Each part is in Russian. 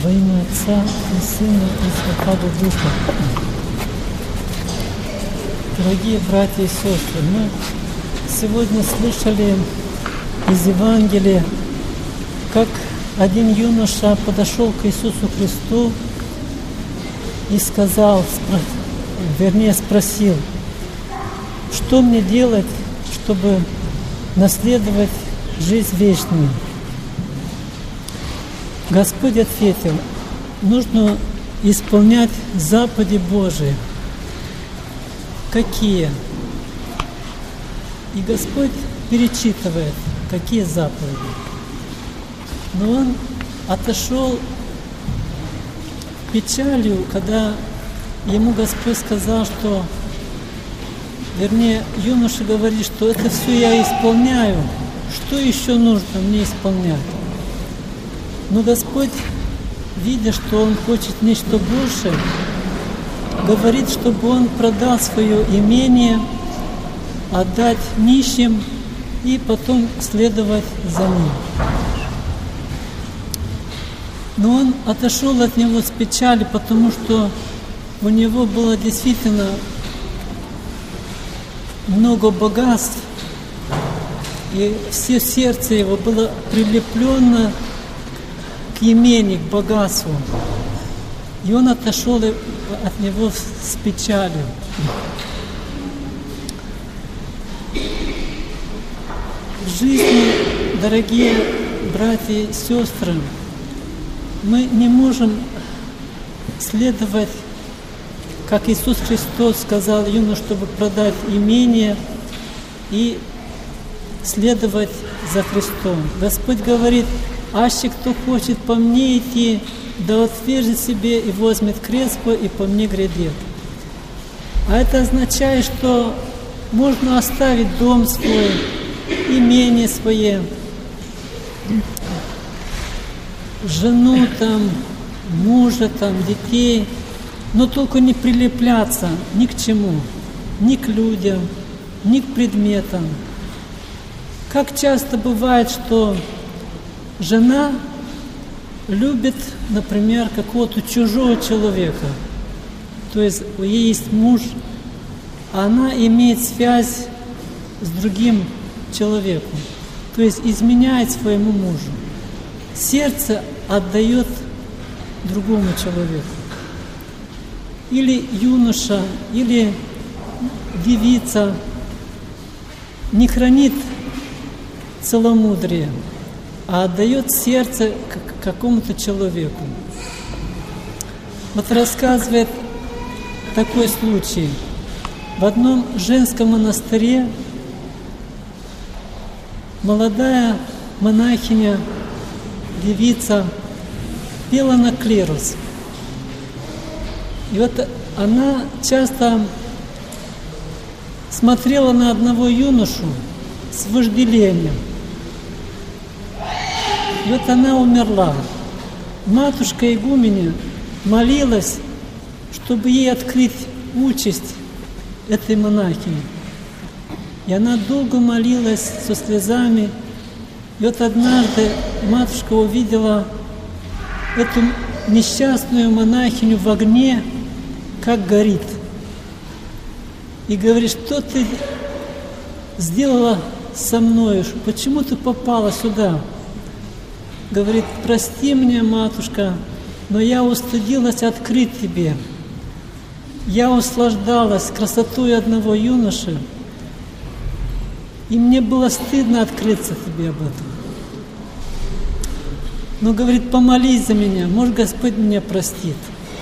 Во имя Отца и Сына и Святого Духа. Дорогие братья и сестры, мы сегодня слышали из Евангелия, как один юноша подошел к Иисусу Христу и сказал, спросил, что мне делать, чтобы наследовать жизнь вечную? Господь ответил, нужно исполнять заповеди Божии. Какие? И Господь перечитывает, какие заповеди. Но он отошел печалью, когда ему Господь сказал, что, юноша говорит, что это все я исполняю, что еще нужно мне исполнять? Но Господь, видя, что он хочет нечто большее, говорит, чтобы он продал свое имение, отдать нищим и потом следовать за ним. Но он отошел от него с печали, потому что у него было действительно много богатств, и все сердце его было прилеплено к имению, к богатству. И он отошел от него с печалью. В жизни, дорогие братья и сестры, мы не можем следовать, как Иисус Христос сказал юноше, чтобы продать имение и следовать за Христом. Господь говорит, аще кто хочет по мне идти, да отвержет себе и возьмет крест свой, и по мне грядет. А это означает, что можно оставить дом свой, имение свое, жену там, мужа там, детей, но только не прилепляться ни к чему, ни к людям, ни к предметам. Как часто бывает, что жена любит, например, какого-то чужого человека, то есть у нее есть муж, а она имеет связь с другим человеком, то есть изменяет своему мужу. Сердце отдает другому человеку. Или юноша, или девица не хранит целомудрие, а отдает сердце какому-то человеку. Вот рассказывает такой случай. В одном женском монастыре молодая монахиня, девица, пела на клирос. И вот она часто смотрела на одного юношу с вожделением. И вот она умерла. Матушка игуменя молилась, чтобы ей открыть участь этой монахини. И она долго молилась со слезами. И вот однажды матушка увидела эту несчастную монахиню в огне, как горит. И говорит, что ты сделала со мной? Почему ты попала сюда? Говорит, прости меня, матушка, но я устыдилась открыть тебе. Я услаждалась красотой одного юноши, и мне было стыдно открыться тебе об этом. Но, говорит, помолись за меня, может, Господь меня простит.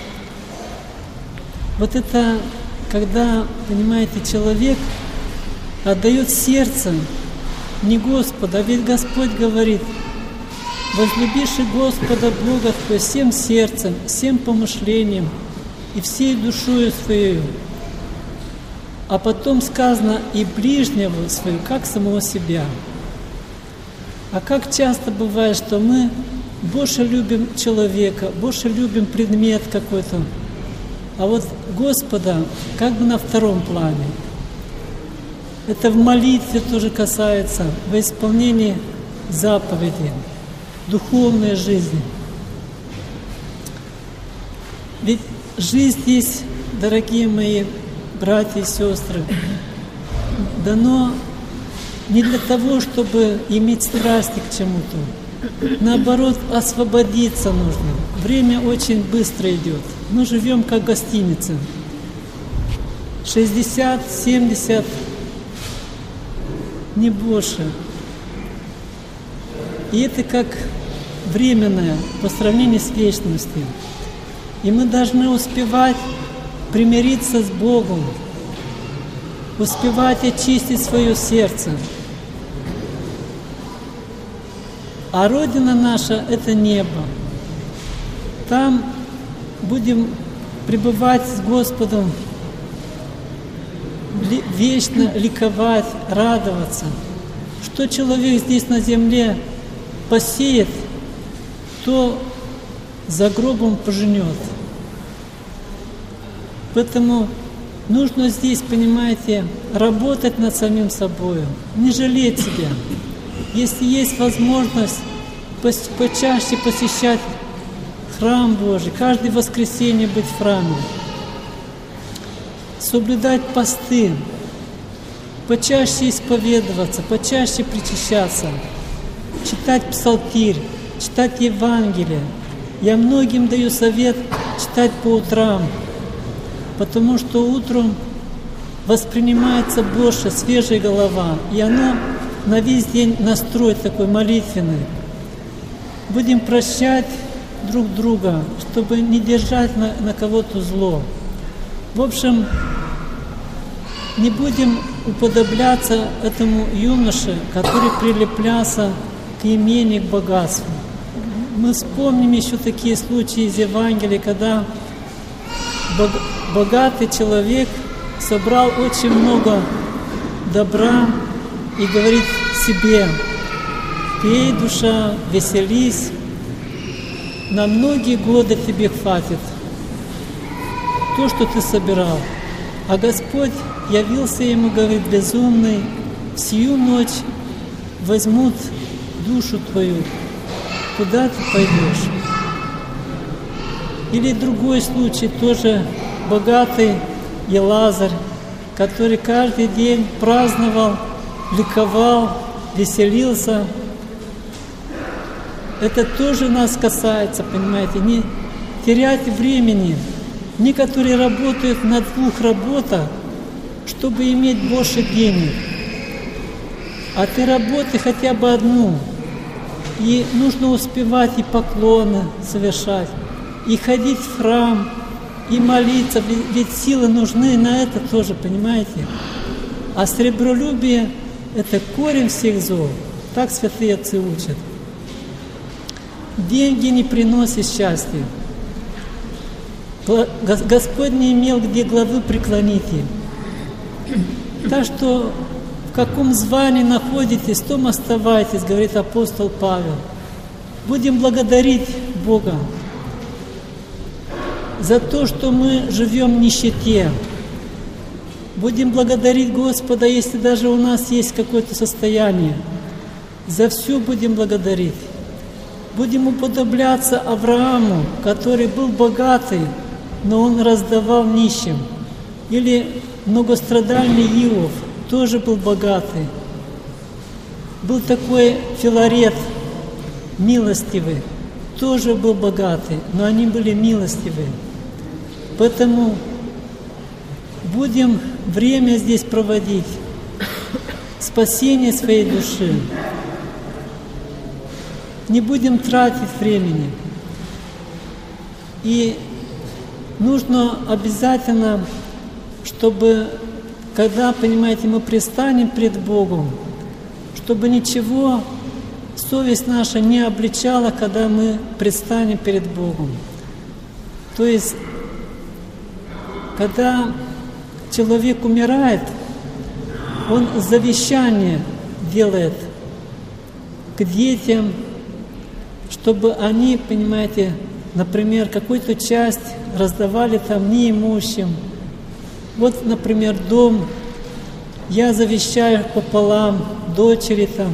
Вот это, когда, понимаете, человек отдает сердце не Господу, а ведь Господь говорит, возлюбишь Господа Бога твоего всем сердцем, всем помышлением и всей душою своей. А потом сказано и ближнего своего, как самого себя. А как часто бывает, что мы больше любим человека, больше любим предмет какой-то, а вот Господа как бы на втором плане. Это в молитве тоже касается, в исполнении заповедей, духовной жизни. Ведь жизнь здесь, дорогие мои братья и сестры, дано не для того, чтобы иметь страсти к чему-то. Наоборот, освободиться нужно. Время очень быстро идет. Мы живем как гостиница. 60, 70, не больше. И это как временное по сравнению с вечностью. И мы должны успевать примириться с Богом, успевать очистить свое сердце. А Родина наша – это небо. Там будем пребывать с Господом, вечно ликовать, радоваться. Что человек здесь на земле посеет, то за гробом пожнет. Поэтому нужно здесь, понимаете, работать над самим собой, не жалеть себя. Если есть возможность почаще посещать храм Божий, каждое воскресенье быть в храме, соблюдать посты, почаще исповедоваться, почаще причащаться, читать псалтирь, читать Евангелие. Я многим даю совет читать по утрам, потому что утром воспринимается больше свежая голова, и оно на весь день настрой такой молитвенный. Будем прощать друг друга, чтобы не держать на кого-то зло. В общем, не будем уподобляться этому юноше, который прилеплялся к имению, к богатству. Мы вспомним еще такие случаи из Евангелия, когда богатый человек собрал очень много добра и говорит себе: «Пей, душа, веселись, на многие годы тебе хватит то, что ты собирал». А Господь явился ему, говорит: «Безумный, в сию ночь возьмут душу твою, куда ты пойдешь?» Или другой случай, тоже богатый Лазарь, который каждый день праздновал, ликовал, веселился. Это тоже нас касается, понимаете, не терять времени. Некоторые работают на 2 работах, чтобы иметь больше денег. А ты работай хотя бы одну. И нужно успевать и поклоны совершать, и ходить в храм, и молиться, ведь силы нужны на это тоже, понимаете? А сребролюбие – это корень всех зол. Так святые отцы учат. Деньги не приносят счастья. Господь не имел где главы преклонить им. Так что в каком звании находитесь, в том оставайтесь, говорит апостол Павел. Будем благодарить Бога за то, что мы живем в нищете. Будем благодарить Господа, если даже у нас есть какое-то состояние. За все будем благодарить. Будем уподобляться Аврааму, который был богатый, но он раздавал нищим. Или многострадальный Иов, тоже был богатый. Был такой Филарет, милостивый, тоже был богатый, но они были милостивые. Поэтому будем время здесь проводить, спасение своей души. Не будем тратить времени. И нужно обязательно, чтобы, когда, понимаете, мы предстанем пред Богом, чтобы ничего совесть наша не обличала, когда мы предстанем перед Богом. То есть, когда человек умирает, он завещание делает к детям, чтобы они, понимаете, например, какую-то часть раздавали там неимущим. Вот, например, дом я завещаю пополам дочери там,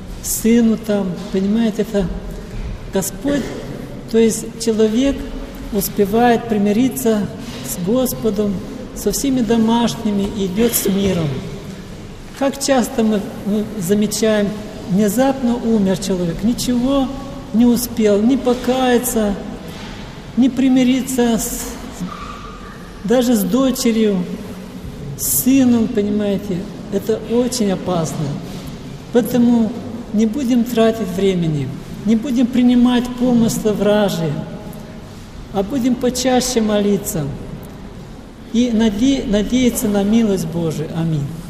сыну там, понимаете, это Господь, то есть человек успевает примириться с Господом, со всеми домашними и идет с миром. Как часто мы замечаем, внезапно умер человек, ничего не успел, ни покаяться, ни примириться даже с дочерью, с сыном, понимаете, это очень опасно. Поэтому не будем тратить времени, не будем принимать помыслы вражьи, а будем почаще молиться и надеяться на милость Божию. Аминь.